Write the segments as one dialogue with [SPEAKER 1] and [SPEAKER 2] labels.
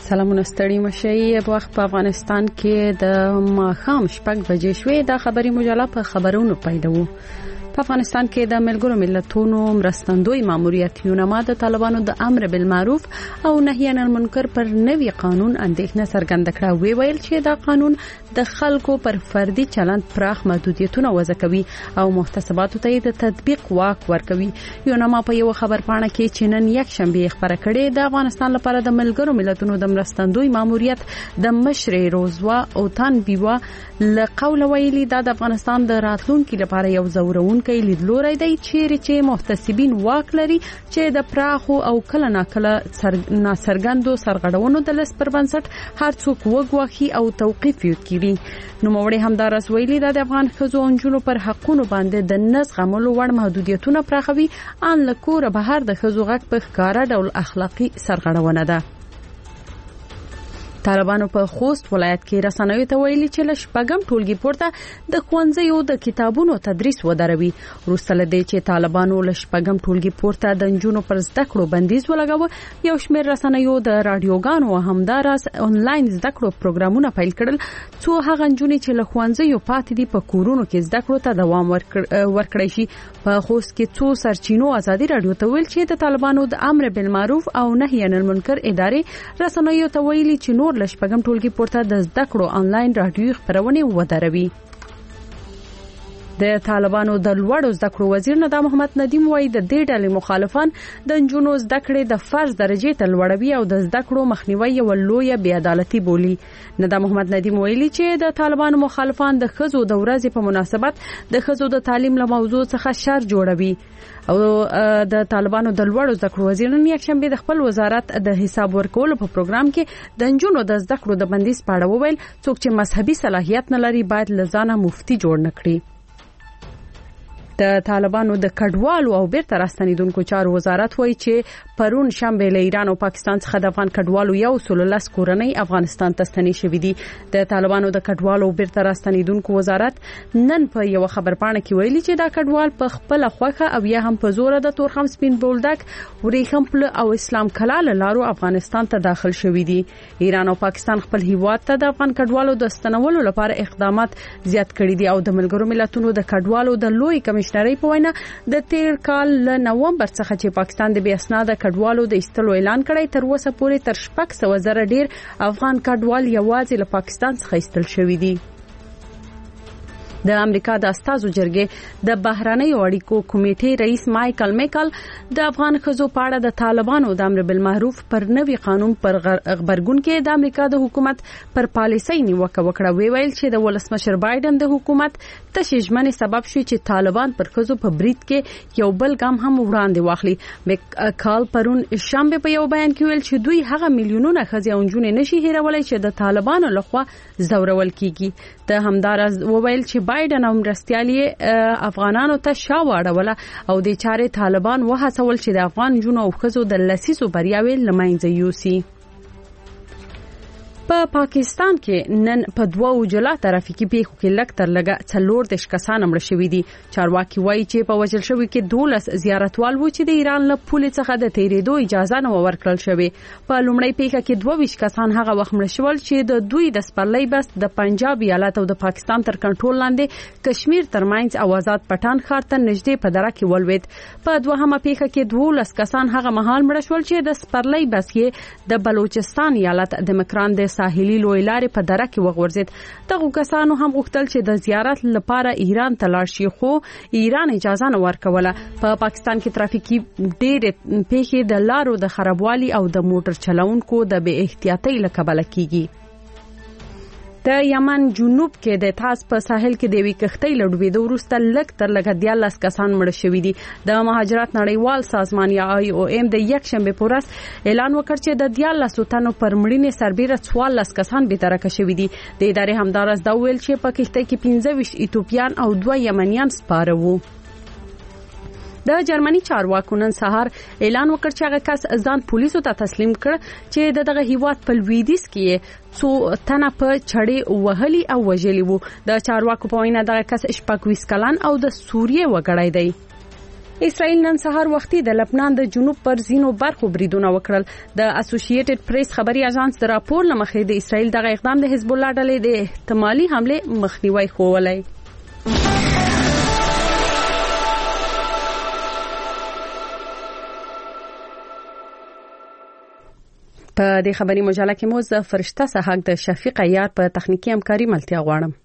[SPEAKER 1] سلامونه ستړي مشي په وخت په افغانستان کې د ماښام 6 بجې شوې د خبري مجله په خبرونو پیلو. په افغانستان کې د ملګرو ملتونو مرستندوی ماموریت یونما د طالبانو د امر بالمعروف او نهی عن المنکر پر نوي قانون اندېښنه څرګنده کړه. ویل چې دا قانون د خلکو پر فردي چلند پراخ محدودیتونه وضع کوي او محتسباتو ته د تطبیق واک ورکوي. یونما په یو خبرپاڼه کې چې نن یک شنبه خبره کړې د افغانستان لپاره د ملګرو ملتونو د مرستندوی ماموریت د مشر روزوا اوتان بیوا لقول ویلي د افغانستان د راتلونکو لپاره یو زورون کې لیدلوري دی چې محتسبین واک لري چې د پراخو او کله ناکله ناڅرګندو سرغړونو د لس پر بنسټ هر څوک وګواخي او توقيف کړي. نو موري همدارس ویلي د افغان ښځو او نجونو پر حقونو باندې د نس غملو وړ محدودیتونه پراخوي ان لکور بهر د ښځو غږ په ښکارا ډول اخلاقی سرغړونه ده. طالبانو په خوست ولایت کې رسنیو ته ویلي چې لشپګم ټولګي پورته د خوانځيو د کتابونو تدریس ودروي. وروسته لدی چې طالبانو لشپګم ټولګي پورته د نجونو پر زده کړو بندیز ولګاوه، یو شمېر رسنیو د رادیوګانو همدارس انلاین زده کړو پروګرامونه پیل کړل څو هغه نجونې چې له خوانځيو پاتې دي په کورونو کې زده کړو ته دوام ورکړي شي. په خوست کې څو سرچینو ازادي رادیو ته ویل چې د طالبانو د امر بالمعروف او نهی عن المنکر ادارې رسنیو ته ویلي چې نور لشپګم ټولګي پورته د زده کړو انلاین رادیو خبرونه ودروي. د طالبانو د لوړو زده کړو وزیر ندا محمد ندیم وایي د دې ډلې مخالفان د نجونو زده کړې د فرض درجه ته لوړوي او د زده کړو مخنیوي یو لوی بې عدالتي بولي. ندا محمد ندیم ویلي چې د طالبانو مخالفان د ښځو د ورځې په مناسبت د ښځو د تعلیم له موضوع څخه شر جوړوي او د طالبانو د لوړو زده کړو وزیر نن یک شنبه د خپل وزارت د حساب ورکولو په پروګرام کې د نجونو د زده کړو د بندیز په اړه وویل څوک چې مذهبي صلاحیت نه لري باید لزانه مفتي جوړ نکړي. د طالبانو د کډوالو او بیرته راستنیدونکو چارو وزارت وایي چې پرون شنبه له ایران او پاکستان څخه د افغان کډوالو 110 کورنۍ افغانستان ته ستنې شوې دي. د طالبانو د کډوالو او بیرته راستنیدونکو وزارت نن په یو خبرپاڼه کې ویلي چې دا کډوال په خپل خوخه او یا هم په زور د تورخم سپین بولدک وریخم پل او اسلام کلاله لارو افغانستان ته داخل شوې دي. ایران او پاکستان خپل هیواد ته د افغان کډوالو د ستنولو لپاره اقدامات زیات کړي دي او د ملګرو ملتونو د کډوالو د لوی کمشنرۍ په وینا د تیر کال له نومبر څخه چې پاکستان د بې اسناده کډوالو د ایستلو اعلان کړی تر اوسه پورې تر 600,000 ډیر افغان کډوال یوازې له پاکستان څخه ایستل شوي دي. د امریکا د استازو جرګې د بهرنیو اړیکو کمیټې رئیس مایکل میکل د افغان ښځو په اړه د طالبانو د امر بالمعروف پر نوي قانون پر خبرګون کې د امریکا د حکومت پر پالیسۍ نیوکه وکړه. ویل چې د ولسمشر بایدن د حکومت تشویشمنې سبب شي چې طالبان پر ښځو په برید کې یو بل ګام هم وړاندې واخلي. میکل پرون شنبه په یو بیان کې ویل چې دوی هغه میلیونونه ښځې او نجونې نشي هیرولای چې د طالبانو لخوا زورول کیږي. د همدارز وویل چې بایدن او مرستیالي افغانانو ته شاوړوله او د چارې طالبان وهڅول چې د افغان جنو او ښځو د لسیزو بریاوي لمنځه یوسي. په پاکستان کې نن په 2 جلا ترافیکي پیښو کې لکتر لګه 14 کسان مړ شوي دي. چارواکي وایي چې په وژل شوي کې 12 زیارتوال وو چې د ایران له پولې څخه د تیریدو اجازه نه ورکړل شوې. په لومړی پیښه کې 22 کسان هغه وخت مړ شول چې د دوی د سپرلۍ بس د پنجاب ایالت او د پاکستان تر کنټرول لاندې کشمیر ترمنځ آزاد پټان ښار ته نږدې په دره کې ولوید. په دوهمه پیښه کې 12 کسان هغه مهال مړ شول چې د سپرلۍ بس یې د بلوچستان ایالت د مکران د ساحلي لوی لارې په دره کې وغورځید. دغه کسانو هم غوښتل چې د زیارت لپاره ایران ته لاړ شي خو ایران اجازه نه ورکوله. په پاکستان کې ترافیکي ډېرې پیښې د لارو د خرابوالي او د موټر چلوونکو د بې احتیاطۍ له کبله کیږي. د یمن جنوب کې د تاس په ساحل کې د وی کښتۍ لړوېدو وروسته لکتر لګ 14 کسان مړ شوي دي. د مهاجرت نړیوال سازمان یا IOM د یک شنبه په ورځ اعلان وکړ چې د 14 تنو پر مړینې سربېره 14 کسان بېدرکه شوي دي. د ادارې همدارس دا ویل چې په کښتۍ کې 15 ایتوپیان او 2 یمنیان سپاره وو. د جرمني چارواکو نن سهار اعلان وکړ چې هغه کس ځان پولیسو ته تسلیم کړ چې دغه هیواد په لویدیځ کې څو تنه په چړې وهلي او وژلي وو. د چارواکو په وینا دغه کس 26 کلن او د سوریې وګړی دی. اسرائیل نن سهار وختي د لبنان د جنوب پر ځینو برخو بریدونه وکړل. د اسوسییټډ پریس خبري اژانس د راپور لمخې د اسرائیل دغه اقدام د حزب الله ډلې د احتمالي حمله مخنیوي کولی. په دې خبري مجله کې مو ز فرشته صحاق د شفیق عیار په تخنیکی همکاري ملتیا غواړم.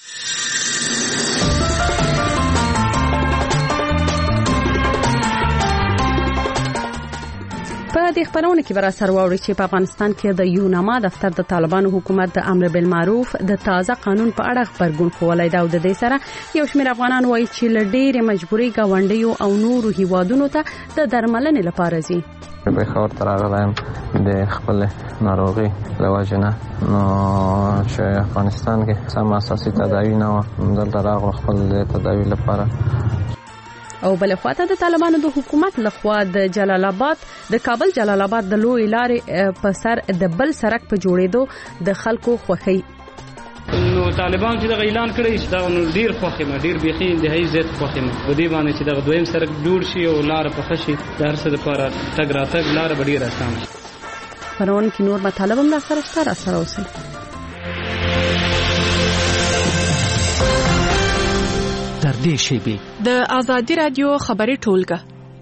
[SPEAKER 1] په دې خبرونه کې برا سر واوري چې په افغانستان کې د یوناما دفتر د طالبانو حکومت د امر بالمعروف د تازه قانون په اړه خبرګون کولای دا د دې سره یو شمېر افغانان وایي چې لډېر مجبوري گاونډیو او نورو هیوادونو ته د درملنې لپاره ځي.
[SPEAKER 2] به خبر تراغلایم د خپل ناروغي لوجنه نو چې افغانستان کې سم اساسي تداوی نه و دلته راغلو خپل تداوی لپاره.
[SPEAKER 1] او بل خواته د طالبانو د حکومت لخوا د جلال آباد د کابل جلال آباد د لوی لارې په سر د بل سړک په جوړېدو د خلکو خوښي.
[SPEAKER 3] نو طالبان چې د اعلان کړی چې دا ډیر خوښه ډیر بيخي انتهایی زیات خوښه و دې باندې چې د دویم سړک جوړ شي او لار په خشي د هر څه لپاره تګ راتګ لار ډیر آسان شي.
[SPEAKER 1] فرون کې نور مطالب هم سره اوسه.
[SPEAKER 4] تر دې شی د آزادی رادیو خبري ټولګه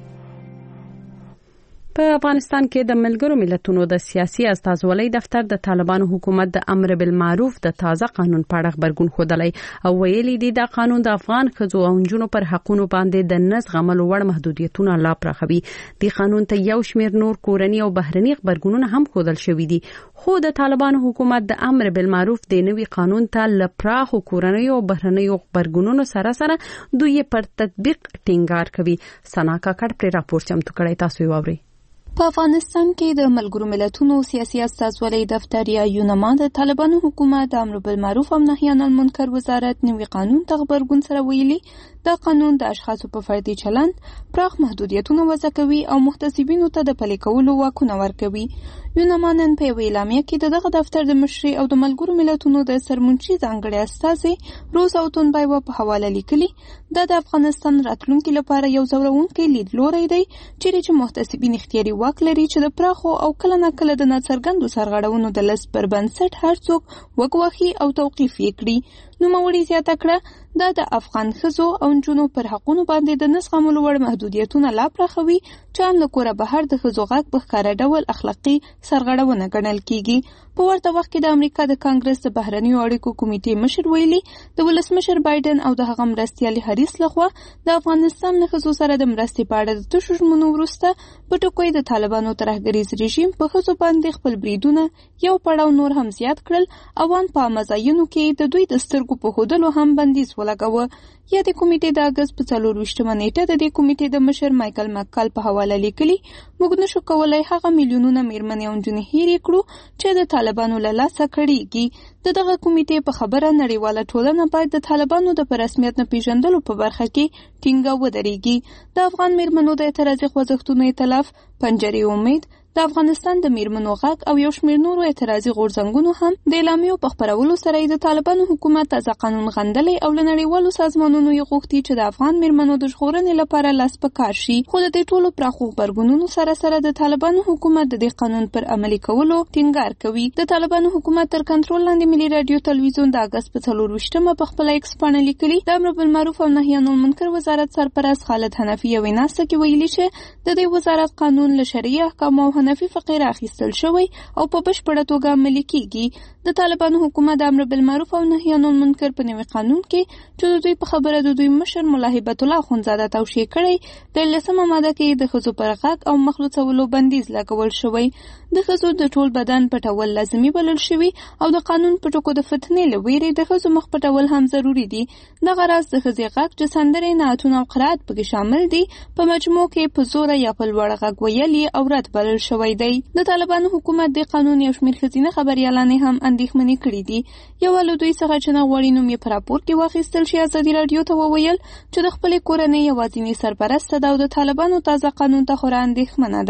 [SPEAKER 1] په افغانستان کې د ملګرو ملتونو د سیاسي استازولۍ دفتر د طالبانو حکومت د امر بالمعروف د تازه قانون په اړه خبرګون خوده او ویلي دي دا قانون د افغان ښځو او نجونو پر حقوقو باندې د نزغملو وړ محدودیتونه لا پراخوي. د قانون ته یو شمېر نور کورنی او بهرني خبرګونونه هم خودل شوې دي خو د طالبانو حکومت د امر بالمعروف د نوي قانون ته لپاره کورنی او بهرني خبرګونونو سره دوی پر تطبیق ټینګار کوي. سناکا کډ پر راپور چمتو کړی تاسو واورئ.
[SPEAKER 5] په افغانستان کې د ملګرو ملتونو سیاسي استازولۍ دفتر یا یوناما د طالبانو حکومت د امر بالمعروف او نهي عن المنکر وزارت نوي قانون ته خبرګون سره ویلي دا قانون د اشخاصو په فردي چلند پراخ محدودیتونه وضع کوي او محتسبینو ته د پلي کولو واکونه ورکوي. یوناما نن په اعلامیه کې دغه دفتر د مشري او د ملګرو ملتونو د سرمنشي ځانګړي استازي روز او تونبای په حواله لیکلي دا د افغانستان راتلونکو لپاره یو زورونکي لیدلوری دی چې محتسبین اختیاري واک لري چې د پراخو او کله نه کله د ناڅرګندو سرغړونو د لست پر بنسټ هر څوک وګواخي او توقيف کړي. نو موري زیاته کړه دا د افغان ښځو او نجونو پر حقوقو باندې د نزغملو وړ محدودیتونه لا پراخوي چې ان له کوره بهر د ښځو غږ په ښکاره ډول اخلاقي سرغړونه ګڼل کیږي. په ورته وخت کې د امریکا د کانګرس د بهرنیو اړیکو کمیټې مشر ویلي د ولسمشر بایدن او د هغه مرستیال هریس لخوا د افغانستان له ښځو سره د مرستې په اړه د تشو ژمنو وروسته په ټکوي د طالبانو ترهګریز رژیم په ښځو باندې خپل بریدونه یو پړاو نور هم زیات کړل او ان په مزایونو کې د دوی د سترګو په هودلو هم بندیز ولګاوه. یا د کمیټې د اگست په 24 نیټه د دې کمیټې د مشر مایکل مکال په حواله لیکلي موږ نشو کولای هغه میلیونونه میرمنې او نجونې هېرې کړو چې د طالبانو له لاسه کړيږي. دغه کمیټې په خبره نړیواله ټولنه باید د طالبانو د رسمیت نه پیژندلو په برخه کې ټینګه ودرېږي. د افغان میرمنو د اعتراضي خوځښتونو ائتلاف پنجرې امید د افغانستان د میرمنو غږ او یو شمېر نورو اعتراضي غورځنګونو هم د اعلامیو په خپرولو سره د طالبانو حکومت تازه قانون غندلې او له نړیوالو سازمانونو یې غوښتي چې د افغان میرمنو د ژغورنې لپاره لاس په کار شي. خو د دې ټولو پراخو غبرګونونو سره د طالبانو حکومت د دې قانون پر عملي کولو ټینګار کوي. د طالبانو حکومت تر کنټرول لاندې ملي رادیو تلویزیون د اگست په 24 په خپل ایکس باندې لیکلي د امر بالمعروف او نهي عن المنکر وزارت سرپرست خالد حنفي یو ناسته کې ویلي چې د دې وزارت قانون له شرعي احکام او حنفي فقه اخیستل شوی او په بشپړه توګه عملي کیږي. د طالبانو حکومت د امر بالمعروف او نهي عن المنکر په نوي قانون کې چې د دوی په خبره د دوی مشر مولا هیبت الله اخونزاده توشیح کړی د 10مه ماده کې د ښځو پر غږ او مخلوڅولو بندیز لګول شوی. د ښځو د ټول بدن پټول لازمي بلل شوی او د قانون په ټکو د فتنې له ویرې د ښځو مخ پټول هم ضروری دي. دغه راز د ښځې غږ چې سندرې نعتونه او قرائت پکې شامل دي په مجموع کې په زور یا په لوړ غږ ویل یې عورت بلل شوی دی. د طالبانو حکومت د قانون یو شمېر ښځینه خبریالانې هم اندېښمنې کړې دي. یو له دوی څخه چې نه غواړي نوم یې په راپور کې واخیستل شي ازادي رادیو ته وویل چې د خپلې کورنۍ یوازینۍ سرپرسته ده او د طالبانو تازه قانون ته خورا اندېښمنه ده.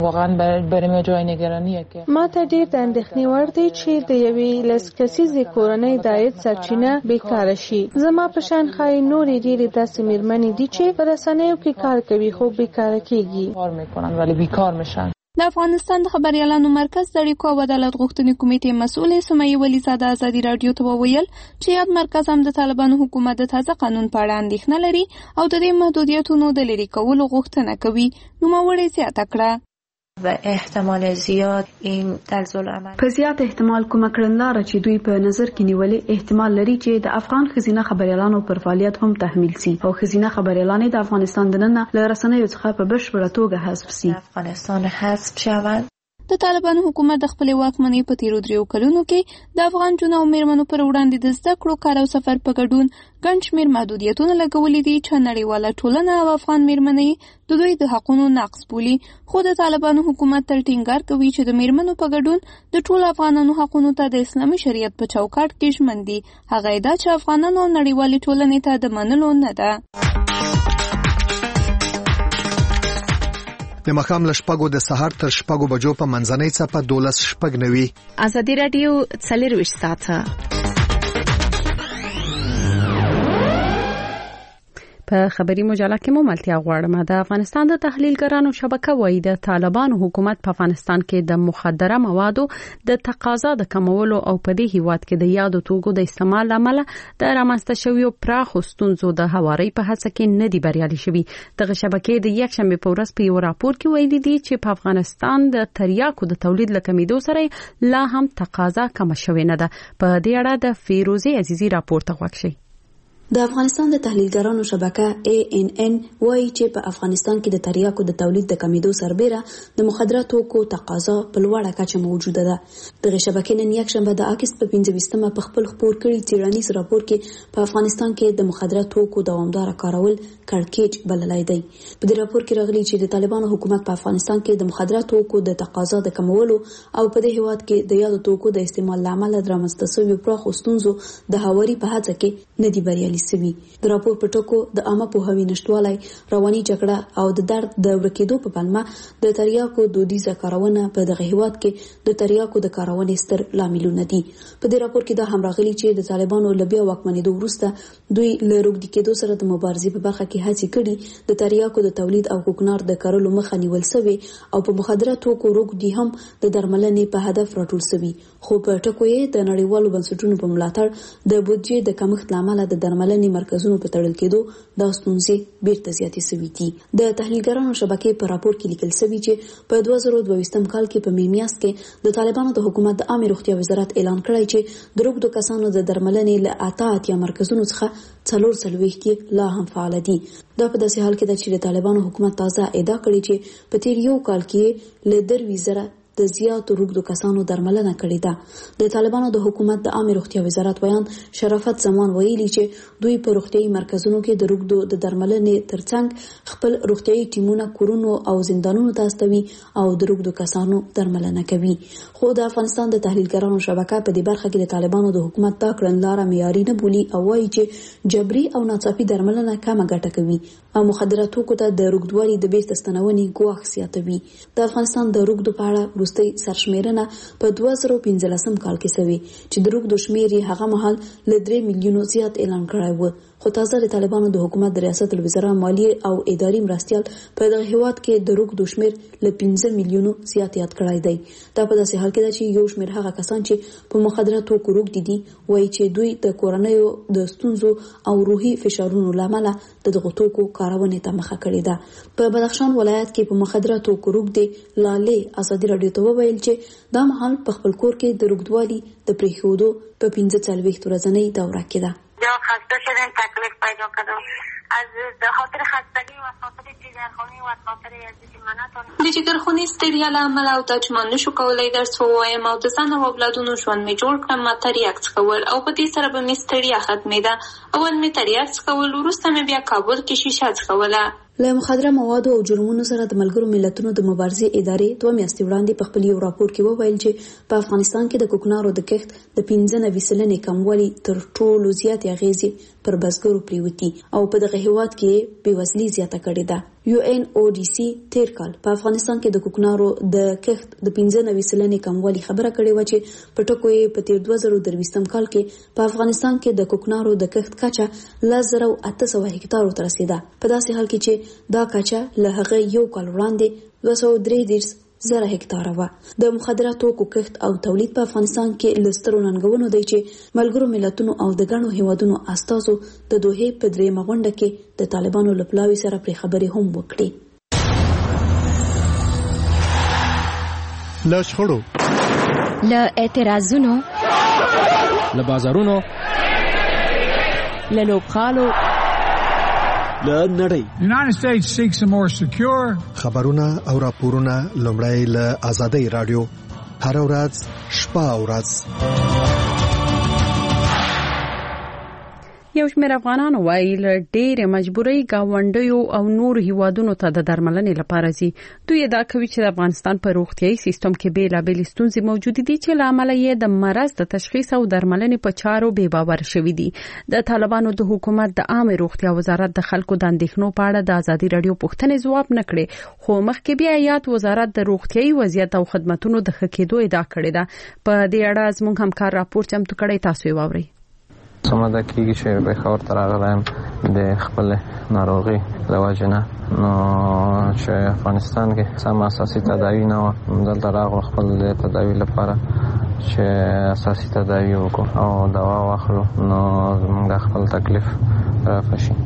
[SPEAKER 6] واقعا برای ما جای نگرانیه که
[SPEAKER 7] ما ته ډیر د اندېښنې وړ دی چې د یوې لسکسیزې کورنۍ د عاید سرچینه بیکاره شي. زما په شان ښایي نورې ډېرې داسې میرمنې دي چې په رسنیو کې کار کوي خو بیکاره کېږي.
[SPEAKER 6] کار میکنن ولی بیکار میشن.
[SPEAKER 5] د افغانستان د خبريالانو مرکز د اړیکو او عدالت غوښتنې کمیټې مسؤلې سمیه ولیزاده ازادي رادیو ته وویل چې یاد مرکز هم د طالبانو حکومت د تازه قانون په اړه اندېښنه لري او د دې محدودیتونو د لرې کولو غوښتنه کوي. نوموړې زیاته کړه
[SPEAKER 8] و احتمال زیاد این تلزل عمل
[SPEAKER 9] په زیات احتمال کومه کړنلاره چې دوی په نظر کې نیولې احتمال لري چې د افغان خزینه خبريالانو پر فعالیت هم تحمیل سي او خزینه خبريالان د افغانستان دننه له رسنیو څخه په بشپړه توګه حذف سي.
[SPEAKER 8] افغانستان حذف شوند.
[SPEAKER 5] د طالبانو حکومت د خپل واکمنۍ په تیرو 3 کلونو کې د افغان جنو او میرمنو پر وړاندې د زده کړو کار او سفر په ګډون ګڼ شمېر محدودیتونه لګولي دي چې نړیواله ټولنه او افغان میرمنې د دوی د حقونو نقض بولي. خو د طالبانو حکومت تل ټینګار کوي چې د میرمنو په ګډون د ټولو افغانانو حقونو ته د اسلامي شریعت په چوکاټ کې ژمن دي. هغه دا چې افغانانو نړیوالې ټولنې ته د منلو نه ده.
[SPEAKER 10] د مخام لشپګو د سحر تر شپګو بجو په منځنۍ څپه 12:09
[SPEAKER 4] ازادي رادیو 24 ساعته
[SPEAKER 1] په خبري مجله کې مو ملتیا غواړم. د افغانستان د تحلیلګرانو شبکه وایي د طالبانو حکومت په افغانستان کې د مخدره موادو د تقاضا د کمولو او په دې هیواد کې د یادو توکو د استعمال لامل د رامنځته شویو پراخ ستونزو د هواري په هڅه کې نه دی بریالي شوی. دغه شبکې د یکشنبه په ورځ په یو راپور کې ویلي دي چې په افغانستان د تریاکو د تولید لکمیدو سره لا هم تقاضا کم شوی نه ده. په دې اړه د فیروزه عزیزی راپور ته وکړئ.
[SPEAKER 11] د افغانستان د تحلیلګرانو شبکه ANN وایي چې په افغانستان کې د تریاکو د تولید د کمیدو سربېره د مخدره توکو تقاضا په لوړه کچه موجوده ده. دغه شبکې نن یکشنبه د اگست په 15مه په خپل خپور کړي څېړنیز راپور کې په افغانستان کې د مخدره توکو دوامدار کارول کړکېچ بللای دی. په دې راپور کې راغلي چې د طالبانو حکومت په افغانستان کې د مخدره توکو د تقاضا د کمولو او په دې هیواد کې د یادو توکو د استعمال لامل د رامنځته شویو پراخو ستونزو د هواري په هڅه کې نه دی بریالي سوي. د راپور په ټکو د عامه پوهاوي نشټوالي، رواني جګړه او د درد د ورکېدو په پلمه د تریاکو دودیزه کارونه په دغه هیواد کې د تریاکو د کارونې ستر لاملونه دي. په دې راپور کې دا هم راغلي چې د طالبانو لبیا واکمنېدو وروسته دوی له روږدي کېدو سره د مبارزې په برخه کې هڅې کړي د تریاکو د تولید او کوکنار د کارولو مخه نیول شوی او په مخدره توکو روږدي هم د درملنې په هدف راټول شوی. خو په ټکو یې د نړیوالو بنسټونو په ملاتړ د بودجې د کمښت لامل د درملنې مرکزونو په تړل کېدو دا ستونزې بیرته زیاتې شوې دي. د تحلیلګرانو شبکې په راپور کې لیکل شوی چې په 2022 کال کې په میاشت کې د طالبانو د حکومت د عامه روغتیا وزارت اعلان کړی چې د روږدو کسانو د درملنې له 88 مرکزونو څخه 44 لا هم فعال دي. دا په داسې حال کې ده چې د طالبانو حکومت تازه ادعا کړې چې په تیر یو کال کې له 2,000 د زیاتو روږدو کسانو درملنه کړې ده. د طالبانو د حکومت د عامه روغتیا وزارت بیان شرافت زمان ویلي چې دوی په روغتيایي مرکزونو کې د روږدو د درملنې ترڅنګ خپل روغتيایي ټیمونه کورونو او زندانونو ته استوي او د روږدو کسانو درملنه کوي. خو د افغانستان د تحلیلګرانو شبکه په دې برخه کې د طالبانو د حکومت دا کړنلاره معیاري نه بولي او وایي چې جبري او ناڅاپي درملنه کمه ګټه کوي او مخدره توکو ته د روږدوالي د بیرته ستنونې ګواښ زیاتوي. د افغانستان د روږدو په اړه وروستۍ سرشمیرنه په 2015 کال کې شوې چې د روږدو شمیر یې هغه مهال له 3 میلیونو زیات اعلان کړی و. خو تازه د طالبانو د حکومت د ریاست الوزرا مالیه او اداري مرستيال په دغه هیواد کې د روږدو شمیر له 15 میلیونو زیات یاد کړی دی. دا په داسې حال کې ده چې یو شمیر هغه کسان چې په مخدره توکو روږدي دي وایي چې دوی د کورنیو د ستونزو او روحي فشارونو لامل د دغه توکو کارونې ته مخه کړې ده. په بدخشان ولایت کې په مخدره توکو روږدي لاله ازادي رادیو ته وویل چې دا مهال په خپل کور کې د روږدوالي د پریښودو په 45 ورځنۍ دوره کې ده.
[SPEAKER 12] یا خسته شدم، تکلیف پیدا کردم از خاطر خستگی و خاطر جگرخونی و خاطر ازدی مناتون
[SPEAKER 5] د جګرخونی ستړیا له امله او د چې نشو کولای درس ووایم او د ځان او اولادونو ژوند می جوړ کړم. ما تریاک څکول او په دې سره به می ستړیا ختمېده. اول می تریاک څکول، وروسته می بیا کابل کې شیشه څکوله.
[SPEAKER 11] له مخدره موادو او جرمونو سره د ملګرو ملتونو د مبارزې ادارې 2 میاشتې وړاندې په خپل یو راپور کې وویل چې په افغانستان کې د کوکنارو د کښت د 15% کموالی تر ټولو زیات اغیزې پر بزګرو پریوتی او په دغه هیواد کې بېوزلي زیاته کړې ده. UNODC تیر کال په افغانستان کې د کوکنارو د کښت د 15% کموالي خبره کړې و چې په ټکو یې په تیر 2023 کال کې په افغانستان کې د کوکنارو د کښت کچه 1800 هکتارو ته رسیده. په داسې حال کې چې دا کچه له هغه یو کال وړاندې 233 هکتاره و. د مخدراتو کښت او تولید په افغانستان کې لسترو ننګونو دی چې ملګرو ملتونو او د ګڼو هیوادونو استازو د دوحې په درېیمه غونډه کې د طالبانو له پلاوي سره پرې خبرې هم وکړي.
[SPEAKER 10] له شخړو،
[SPEAKER 13] له اعتراضونو،
[SPEAKER 14] له بازارونو،
[SPEAKER 13] له لوبغالو،
[SPEAKER 14] له نړۍ.
[SPEAKER 15] United States seeks a more secure.
[SPEAKER 10] خبرونه او راپورونه لومړی له آزادۍ رادیو هر ورځ شپه او ورځ.
[SPEAKER 1] یو شمېر افغانان وایي له ډېرې مجبورۍ گاونډیو او نور هیوادونو ته د درملنې لپاره ځي. دوی دا کوي چې د افغانستان په روغتیايي سیستم کې بیلابېل ستونزې موجود دي چې له امله یې د مرض د تشخیص او درملنې په چارو بې باور شوي دي. د طالبانو د حکومت د عامه روغتیا وزارت د خلکو د اندېښنو په اړه د ازادي رادیو پوښتنې ځواب نه کړې، خو مخکې بیا یاد وزارت د روغتیايي وضعیت او خدماتو د ښه کېدو ادعا کړې ده. په دې اړه زموږ همکار راپور چمتو کړی، تاسو یې واورئ.
[SPEAKER 2] سمده کېږي چې پېښور ته راغلی د خپل ناروغي له وجې نه، نو چې افغانستان کې سم اساسي تداوي نه وه، دلته راغلو خپل د تداوي لپاره چې اساسي تداوي وکړو او دوا واخلو، نو زموږ د خپل تکلیف رفع شي.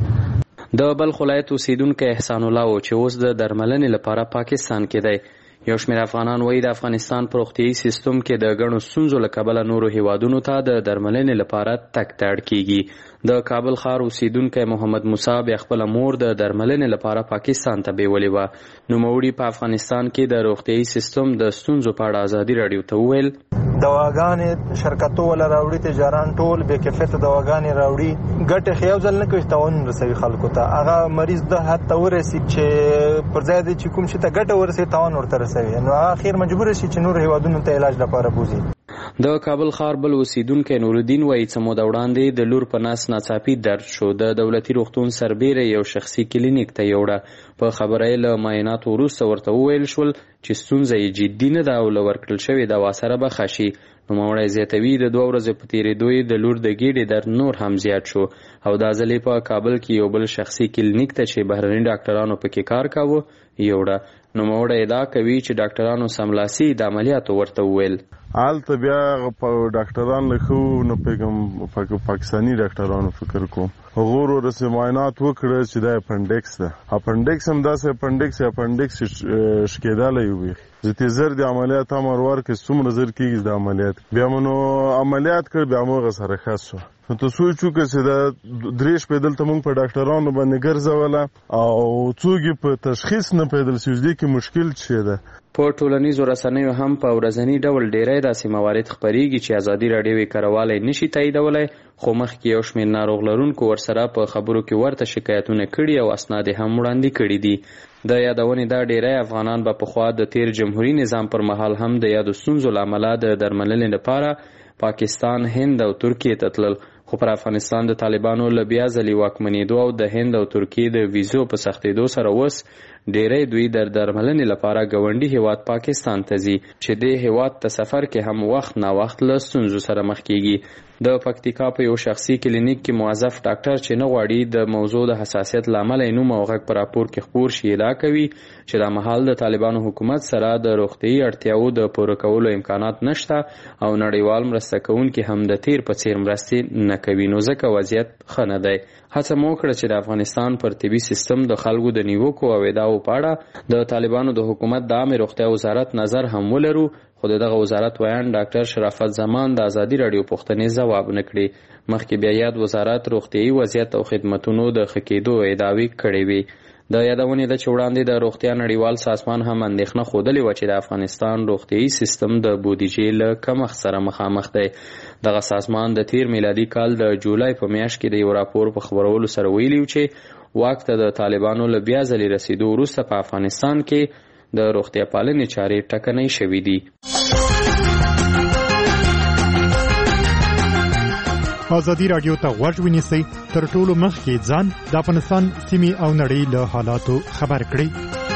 [SPEAKER 16] د بلخ ولایت اوسیدونکی احسان الله و چې اوس د درملنې لپاره پاکستان کې دی. یو شمېر افغانان وایي د افغانستان په روغتیايي سیستم کې د ګڼو ستونزو له کبله نورو هیوادونو ته د درملنې لپاره تګ ته اړ کیږي. د کابل ښار اوسیدونکی محمد موسی بیا خپله مور د درملنې لپاره پاکستان ته بیولې وه. نوموړي په افغانستان کې د روغتیايي سیستم د ستونزو په اړه ازادي راډیو ته وویل:
[SPEAKER 17] دواګانې شرکتو ولا راوړي، تجاران ټول بې کیفیته دواګانې راوړي، ګټه خو یو ځل نه کوي، تاوان رسوي خلکو ته. هغه مریض د حد ته ورسي چې پر ځای دی چې کوم شي ته ګټه ورسي، تاوان ورته رسوي، نو اخر مجبور شي چې نور هیوادونو ته علاج لپاره بوزي.
[SPEAKER 16] د کابل ښار بل اوسیدونکی نورالدین وایي څه موده وړاندې د لور په نس ناڅاپي درد شو، د دولتي روغتون سربیره یو شخصي کلینیک ته یوړه. په خبره یې له معایناتو وروسته ورته وویل شول چې ستونزه یې جدي نه ده او له ورکړل شوې دوا سره به ښه شي. نوموړی زیاتوي د 2 ورځې په تېرېدو یې د لور د ګېډې درد نور هم زیات شو او دا ځل یې په کابل کې یو بل شخصي کلینیک ته چې بهرني ډاکټرانو پکې کار کاوه یوړه. نوموړی ادعا کوي چې ډاکټرانو سملاسي د عملیاتو ورته وویل.
[SPEAKER 18] هلته بیا ډاکټران لکه نه پیغام پاکستاني ډاکټرانو فکر کوم غور ورسې معاینات وکړه چې دا اپنډکس ده. اپنډکس هم داسې اپنډکس شکېدلی وي، زه زر د عملیات امر ورکړ، څومره زر کېږي د عملیات، بیا مو عملیات کړ، بیا مو هغه سره ښه شو. نو ته سوچ وکړه چې دا 3 شپې دلته موږ په ډاکټرانو باندې ګرځوله او څوک یې په تشخیص نه پیدل شي، دې کې مشکل څه ده.
[SPEAKER 16] په ټولنیزو رسنیو هم په ورځني ډول ډیری داسې موارد خپریږي چې ازادي راډیو یې کاروالی نشي تاییدولی، خو مخکې یو شمېر ناروغ لرونکو ورسره په خبرو کې ورته شکایتونه کړي او اسناد یې هم وړاندې کړي دي. د یادونې دا ډیری افغانان به پخوا د تیر جمهوریت نظام پر مهال هم د یادو ستونزو له امله د درملنې لپاره پاکستان، هند او ترکیې ته تلل، خو پر افغانستان د طالبانو له بیا ځلې واکمنېدو او د هند او ترکیې د ویزو په سختېدو سره اوس ډیری دوی د درملنې لپاره ګاونډي هیواد پاکستان ته ځي چې دې هیواد ته سفر کې هم وخت نا وخت له ستونزو سره مخ کیږي. د پکتیکا په یو شخصي کلینیک کې موظف ډاکټر چې نه غواړي د موضوع د حساسیت له امله یې نوم او غږ په راپور کې خپور شي ادعا کوي چې دا مهال د طالبانو حکومت سره د روغتیايي اړتیاو د پوره کولو امکانات نشته او نړیوال مرسته کوونکي هم د تیر په څیر مرستې نه کوي، نو ځکه وضعیت ښه نه دی. هڅه مو وکړه چې د افغانستان پر طبي سیستم د خلکو د نیوکو او ادعاو په اړه د طالبانو د حکومت د عامه روغتیا وزارت نظر هم ولرو، خو دغه وزارت ویان ډاکټر شرافت زمان د ازادي راډیو پوښتنې ځواب نه کړي. مخکې بیا یاد وزارت روغتیايي وضعیت او خدماتونو د ښه کېدو ادعاوې کړې وې. د یادونې ده چې وړاندې د روغتیا نړیوال سازمان هم اندېښنه ښودلې وه چې د افغانستان روغتیايي سیستم د بودیجې له کمښت سره مخامخ دی. دغه سازمان د تیر میلادي کال د جولای په میاشت کې د یو راپور په خبرولو سره ویلي چې واک ته د طالبانو له بیا ځلې رسیدو وروسته په افغانستان کې د روغتیا پالنې چارې ټکنۍ شوې دي.
[SPEAKER 19] ازادي رادیو ته غوږ ونیسئ، تر ټولو مخکې ځان د افغانستان سیمې او نړۍ له حالاتو خبر کړئ.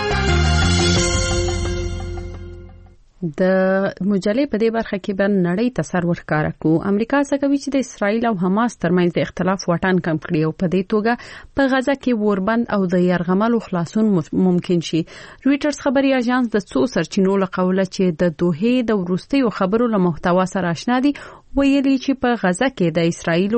[SPEAKER 1] د مجلې په دې برخه کې به نړۍ ته سر ورښکاره کړو. امریکا څه کوي چې د اسرایل او حماس ترمنځ د اختلاف واټن کم کړي او په دې توګه په غزه کې وربند او د یرغملو خلاصون ممکن شي. رويټرز خبري اژانس د څو سرچینو له قوله چې د دوحې د وروستیو خبرو له محتوا سره آشنا دي ویلي چې په غزه کې د اسرایلو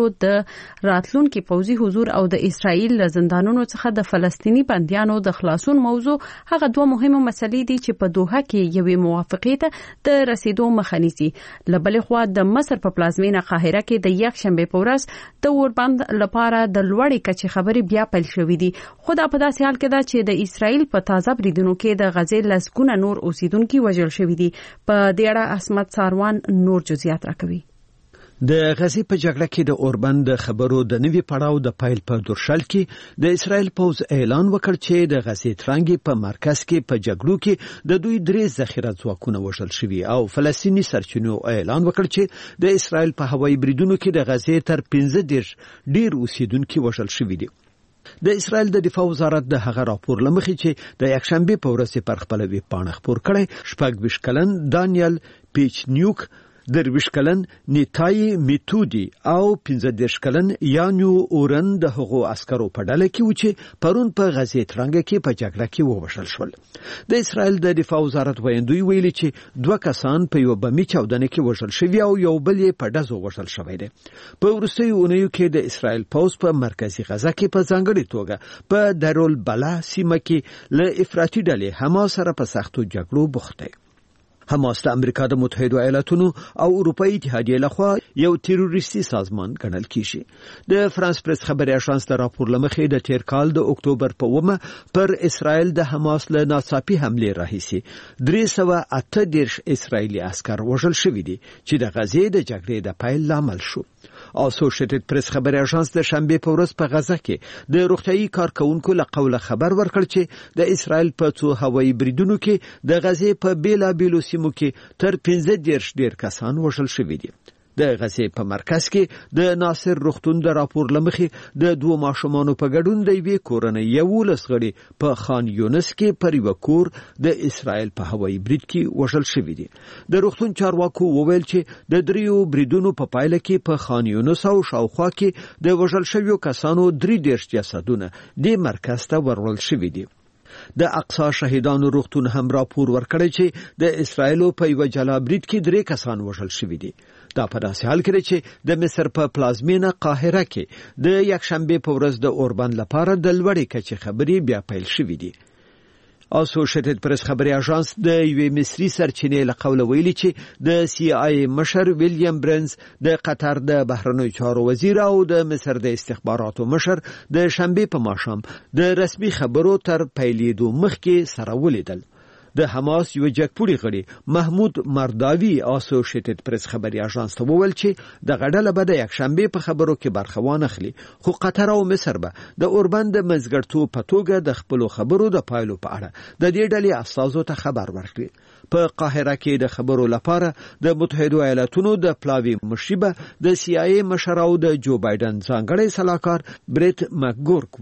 [SPEAKER 1] د راتلونکو پوځي حضور او د اسرایل له زندانونو څخه د فلسطینی بنديانو د خلاصون موضوع هغه دوه مهمه مسلې دي چې په دوحه کې یوې موافقې ته د رسیدو مخه نیسي. لبلې خوا د مصر په پلازمینه قاهره کې د یک شنبه په ورځ د اوربند لپاره د لوړې کچې خبرې بیا پیل شوې دي. خو دا په داسې حال کې ده چې د اسرایل په تازه بریدونو کې د غزې لسګونه نور اوسیدونکو وژل شوي دي. په دې اړه اسمت ساروان نور جزئیات راکوي.
[SPEAKER 20] د غزې په جګړه کې د اوربند خبرو د نوي پړاو د پایل په دورشل کې د اسرایل پوز اعلان وکړ چې د غزې ترانګي په مرکز کې په جګړو کې د دوی درې ذخیره ځواکونه وژل شوي او فلسطینی سرچینو اعلان وکړ چې د اسرایل په هوایي بریدونو کې د غزې تر 15 ډیر اوسیدونکو وژل شوي دي. د اسرایل د دفاع وزارت د هغه راپور لمخې چې د یکشنبه په ورځ پر خپل ویب پاڼه خبر کړي 26 کلن دانیل پیچنیوک 23 کلن نیتای میتودی او 15 کلن یانیو اورن د هغو عسکرو په ډله کې و چې پرون په غزې ترنګ کې په جګړه کې ووژل شول. د اسرایل د دفاع وزارت ویندوی ویلي چې دوه کسان په یو بمي چاودنه کې وژل شوي او یو بل یې په ډزو وژل شوی دی. په وروستیو اونیو کې د اسرایل پوز په مرکزی غزه کې په ځانګړي توګه په دارول بلا سیمه کې له افراطي ډلې حماس سره په سختو جګړو بوخت دی. حماس د امریکا د متحده ایالاتونو او اروپאי اتحادیه لخوا یو تروریستي سازمان ګڼل کیږي. د فرانس پریس خبري اژانس د راپور لمخې د تیر کال د اکتوبر په 1 پر اسرائیل د حماس له ناڅاپي حمله راهیسي 338 اسرایلی عسكر وژل شوي دي چې د غزې د جګړې د پیل لامل شو. اسوسییټډ پریس خبري اژانس د شنبه په ورځ په غزه کې د روغتيایي کارکونکو له قوله خبر ورکړ چې د اسرائیل په څو هوایي بریدونو کې د غزې په بیلابیلو سیمو کې تر 15 ډیر کسان وژل شوي دي. د غزې په مرکز کې د ناصر روغتون د راپور لمخې د دوه ماشومانو په ګډون د یوې کورنۍ 11 غړي په خان یونس کې پر یو کور د اسرائیل په هوایي برید کې وژل شوي دي. د روغتون چارواکو وویل چې د دریو بریدونو په پایله کې په خان یونس او شاوخوا کې د وژل شویو کسانو 3 جسدونه د مرکز ته ورول شوي دي. د اقصا شهیدانو روغتون هم راپور ورکړی چې د اسرایلو په یو جلا برید کې 3 کسان وژل شوي دي. دا په داسې حال کې چې د مصر په پلازمینه قاهره کې د یکشنبه په ورځ د اوربند لپاره د لوړې کچې خبرې بیا پیل شوې دي. اسوسییټډ پریس خبري اژانس د یوې مصري سرچینې له قوله ویلي چې د سی آی مشر ویلیام برنز د قطر د بهرنیو چارو وزیر او د مصر د استخباراتو مشر د شنبه په ماښام د رسمي خبرو تر پیلېدو مخکې سره ولیدل. د حماس یو جګپوړي غړي محمود مرداوی اسوسییټډ پریس خبري اژانس ته وویل چې د غډله به د یکشنبه په خبرو کې برخه وانه خلی، خو قطر او مصر به د اوربند مزګړتو په توګه د خپل خبرو د پایلو په اړه د دې ډلې اساسو ته خبر ورکړي. په قاهره کې د خبرو لپاره د متحده ایالاتونو د پلاوی مشربه د سی آی مشر او د جو بایدن ځانګړی سلاکار بریت مکګورک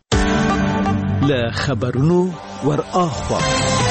[SPEAKER 20] وکړي. له خبرونو ور اخوا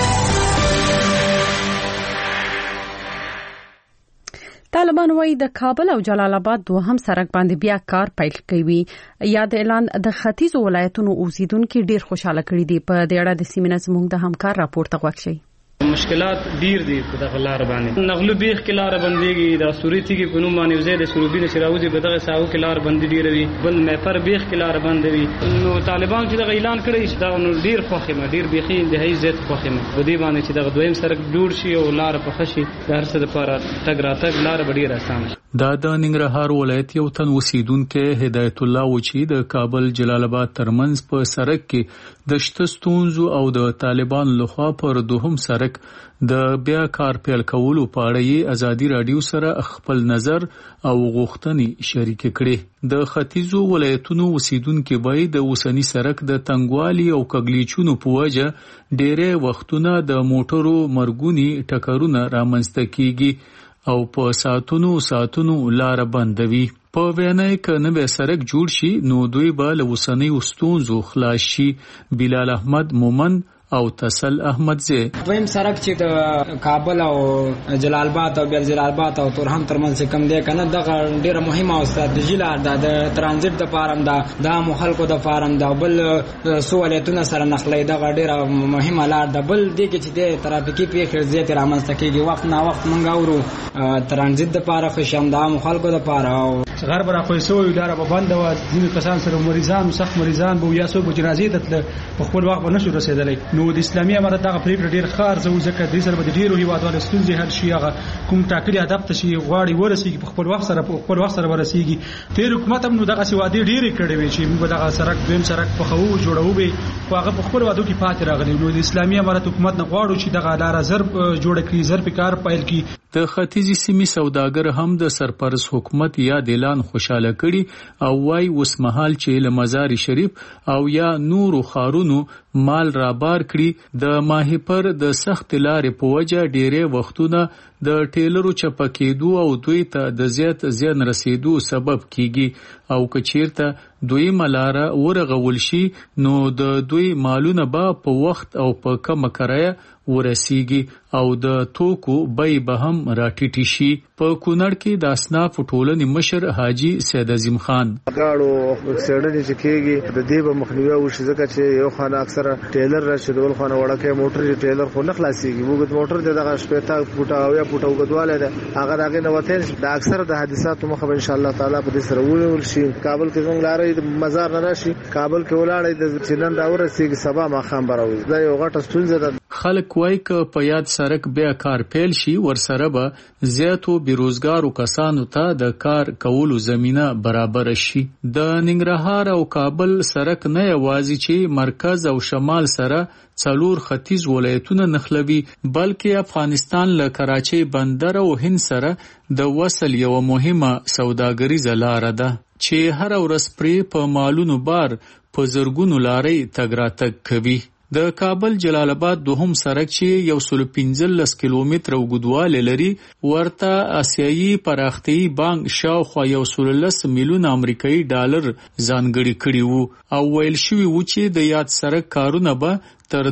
[SPEAKER 1] طالبان وايي د کابل او جلال آباد دوهم سړک باندې بیا کار پیل کوي. یاد اعلان د ختیځو ولایتونو اوسیدونکو ډیر خوشاله کړي دي. په دې اړه د سیمینار زموږ د همکار راپور ته غوښتي.
[SPEAKER 3] مشکلات ډیر دي په دغه لار باندې. نغلو بیخ کې لار بنديږي، د سوريتي کې په نوم باندې زید سروبین شراوزي په دغه ساو کې لار بندي ډیر وي، بل مفر بیخ کې لار بندوي. نو طالبان چې دغه اعلان کړی چې دا نو ډیر خوخه ډیر بیخي انتهایی زیات خوخه په دې باندې چې دغه دویم سړک جوړ شي او لار په خشي د هر څه لپاره تګ راتګ لار ډیر اسانه شي.
[SPEAKER 21] دا د ننګرهار ولایت یو تن اوسیدونکو هدایت الله وچی د کابل جلال آباد ترمنځ په سړک کې د شته ستونزو او د طالبان لخوا پر دوهم سړک د بیا کار پیل کولو په اړه ازادي رادیو سره خپل نظر او غوښتنې شریک کړي. د ختیځو ولایتونو اوسیدونکو باید د اوسنی سړک د تنګوالي او کګلیچونو په وجه ډېرې وختونه د موټرو مرګونی ټکرونه رامنځته کیږي او په ساتونو لار بندوي. په وینای ک نه به سرک جوړ شي نو دوی به له وسنۍ ستونزو خلاص شي. بلال احمد مومن او تسل احمد زی
[SPEAKER 7] دویم سرک چې د کابل او جلال آباد او بل جلال آباد او تورهام ترمنځ کم دی کنه دغه ډیره مهمه او ستراتیژي لار ده د ترانزیت د فارم ده د عام خلکو د فارم ده بل سہولتونه سره نخلي دغه ډیره مهمه لار ده. بل دی چې د ترافیکي پیښې زیات رامنځته کیږي وخت نه وخت مونږ اورو ترانزیت د پاره خشم د عام خلکو د پاره او
[SPEAKER 22] غرب را خو سوې لار په بند و ځینې کسان سره مریضان سخت مریضان به یا سو په جنازې ته په خپل وخت نشو رسیدلی. نو د اسلامي امارت دغه پریکړه ډیر خار زو ځکه د سره د ډیرو هیوادوالو ستونزې حل شي هغه کوم ټاکلي هدف ته شي غواړي ورسیږي په خپل وخت سره ورسیږي. تیر حکومت هم نو دغه سوادي ډیر کړې وي چې موږ دغه سرک دویم سرک په خو جوړو به هغه په خپل وادو کې پاتې راغلی. نو د اسلامي امارت حکومت نه غواړو چې دغه لار زر جوړ کړي زر په کار پایل کی.
[SPEAKER 21] د ختیځي سیمې سوداګر هم د سرپرست حکومت یا د اعلان خوشاله کړي او وايي وسمحال چې له مزار شریف او یا نورو خارونو مال رابار کړي. د ماهیپر د سخت لارې په وجه ډېرې وختونه د ټیلرو چپکېدو او دوی ته د زیات زیان رسیدو سبب کیږي او کچیرته دوی ملاره ورغول شي نو د دوی مالونه به په وخت او په کم کرایه ورسیږي او د توکو بیې به هم راټیټي شي. په کونړ کې د اصناف ټولنې مشر حاجی سید عظیم خان
[SPEAKER 23] غاړو سړنی چې کېږي د دې به مخنیوي وشي ځکه چې یو خانه اکثره ټیلر راشي ډول خانه وړکه موټر ټیلر خو نه خلاصيږي. موږ موټر دغه شپږ فوټه او یا فوټه وګدواله ده هغه دغه نه وته د اکثره د حادثاتو مخه ان شاء الله تعالی په دې سره ونیول شي. کابل کې څنګه لارې مزار نه راشي کابل کې ولاړې د چنن دا ورسیږي سبا ما خام براوي دا یو غټه ستونزه ده.
[SPEAKER 21] خلک وایي ک په یاد سرک بیا کار پیل شي ورسره به زیاتو بیروزګارو کسانو ته د کار کولو زمينه برابر شي. د ننګرهار او کابل سرک نه یوازې چې مرکز او شمال سره څلور ختیځ ولایتونه نخلوي بلکې افغانستان له کراچۍ بندر او هند سره د وصل یو مهمه سوداګریزه لار ده چې هر ورځ پرې په مالونو بار په زرګونو لارې تګ راتګ کوي. د کابل جلال آباد دوهم سرک چې 115 کیلومتر اوږدوالی لري ورته آسیایي پراختیايي بانک شاوخوا 110 میلیون امریکایي ډالر ځانګړي کړي وو او ویل شوي وو چې د یاد سرک کارونه به تر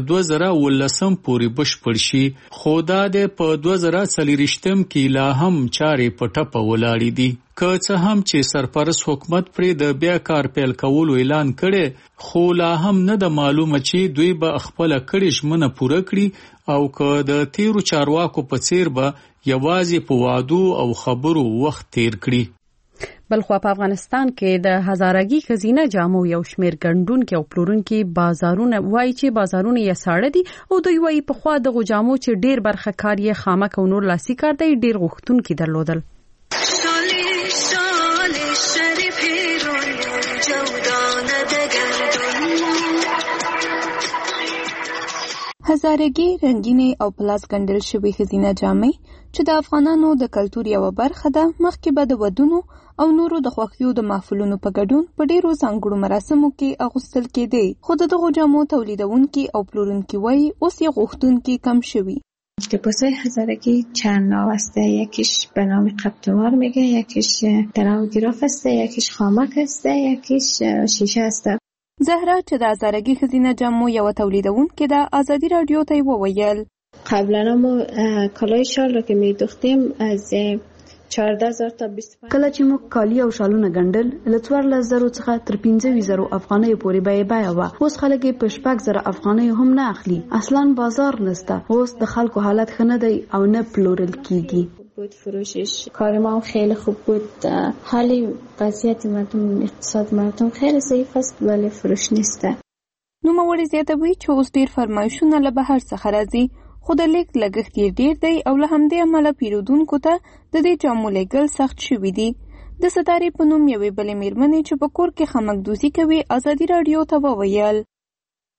[SPEAKER 21] 2019 پورې بشپړ شي. خو دا د په 2024 کې لا هم چارې په ټپه ولاړې دي. که څه هم چې سرپرست حکومت پرې د بیا کار پیل کولو اعلان کړي خو لا هم نه د معلومه چې دوی به خپل کړي ژمنه پوره کړي او که د تیرو چارواکو په څیر به یوازې په وعدو او خبرو وخت تیر کړي.
[SPEAKER 1] بلخوا په افغانستان کې د هزارګي خزینه جامو یو شمیر ګندونکو او پلورونکو بازارونه وایي چې بازارونه یې ساړه دي او دوی وایي په خوا د جامو چې ډیر برخه کار یې خامک او نور لاسي کار دی ډیر غوښتونکو درلودل.
[SPEAKER 5] هزارګي رنگینې او پلاس ګندل شوی خزینه جامې چې د افغانانو د کلتور یو برخه ده مخکې به د ودونو او نورو د خوښیو د محفلونو په ګډون په ډیرو ځانګړو مراسمو کې اغوستل کېدې. خو دغه جامو تولیدونکي او پلورونکي وایي اوس یې غوښتونکي کم شوي.
[SPEAKER 8] لباسای هزارگی چند نوع هسته، یکیش به نام قبطوار میگه، یکیش درام گراف هسته، یکیش خامک هسته، یکیش شیشه هسته.
[SPEAKER 5] زهرا چې د هزارګي خزینه جامو یو تولیدونکې ده آزادی رادیو ته وویل
[SPEAKER 8] قبلا ما کالای شال رو که میدوختیم از 14,000 تا 25,000
[SPEAKER 9] کله چې موږ کالی او شالونه ګندل له 14,000 څخه تر 15,000 افغانۍ پورې بیه وه. اوس خلک په 6,000 افغانۍ هم نه اخلي. اصلا بازار نسته. اوس د خلکو حالت ښه نه دی او نه پلورل کیږي.
[SPEAKER 8] بود فروشش کار ما خیلی خوب بود. حالی وضعیت مردم اقتصاد مردم خیلی ضعیف است ولی فروش نیسته.
[SPEAKER 5] نو موري زیاتوي چې اوس ډیر فرمایشونه له بهر څخه راځي خو د لیک لګښت یې ډیر دی او له همدې امله پیرودونکو ته د دې جامو لیږل سخت شوي دي. د ستارې په نوم یوې بلې میرمنې چې په کور کې خامک دوزي کوي آزادي راډیو ته وویل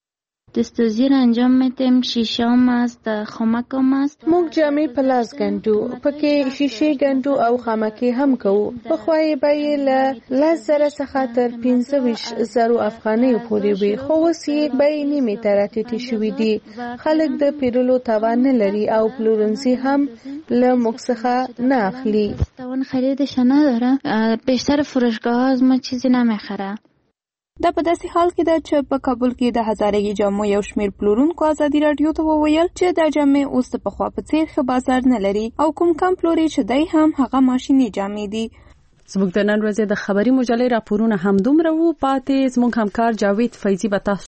[SPEAKER 4] دستوزیر انجام میدیم، شیشه هم است، خامک هم است.
[SPEAKER 6] موږ جامې په لاس ګنډو، پکې شیشې ګنډو او خامکې هم کوو. پخوای به یې له 10,000 څخه تر 25,000 افغانیو پورې وي، خو اوس یې بیې نیمې ته راټیټې شوې دي. خلک د پیرلو توان نه لري او پلورنځي هم له موږ څخه نه اخلي.
[SPEAKER 4] توان خریدش نداره، بیشتر فروشگاه‌ها از ما چیزی نمیخره.
[SPEAKER 5] دا په داسې حال کې ده چې په کابل کې د هزارګي جامو یو شمېر پلورونکو ازادي رادیو ته وویل چې دا جامې اوس د پخوا په څیر ښه بازار نه لري او کوم کم پلوري چې دی هم هغه ماشیني جامې دي.
[SPEAKER 1] زموږ د نن ورځې د خبري مجلې راپورونه هم دومره وو. پاتې زموږ همکار جاوید فیضی به تاسو